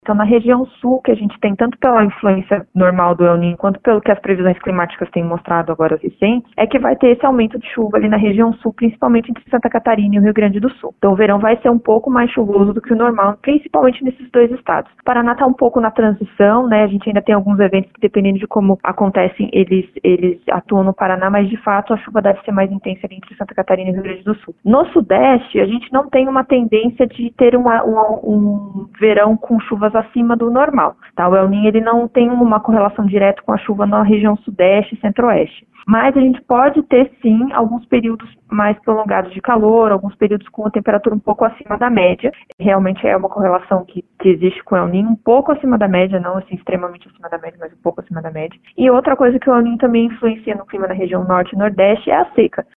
Então, na região sul, que a gente tem tanto pela influência normal do El Niño, quanto pelo que as previsões climáticas têm mostrado agora recentes, é que vai ter esse aumento de chuva ali na região sul, principalmente entre Santa Catarina e o Rio Grande do Sul. Então, o verão vai ser um pouco mais chuvoso do que o normal, principalmente nesses dois estados. O Paraná está um pouco na transição, né? A gente ainda tem alguns eventos que, dependendo de como acontecem, eles atuam no Paraná, mas, de fato, a chuva deve ser mais intensa ali entre Santa Catarina e o Rio Grande do Sul. No Sudeste, a gente não tem uma tendência de ter um verão com chuvas acima do normal, tá? O El Niño, ele não tem uma correlação direta com a chuva na região Sudeste e Centro-Oeste. Mas a gente pode ter, sim, alguns períodos mais prolongados de calor, alguns períodos com a temperatura um pouco acima da média. Realmente é uma correlação que existe com o El Niño, um pouco acima da média, não assim extremamente acima da média, mas um pouco acima da média. E outra coisa que o El Niño também influencia no clima na região Norte e Nordeste é a seca.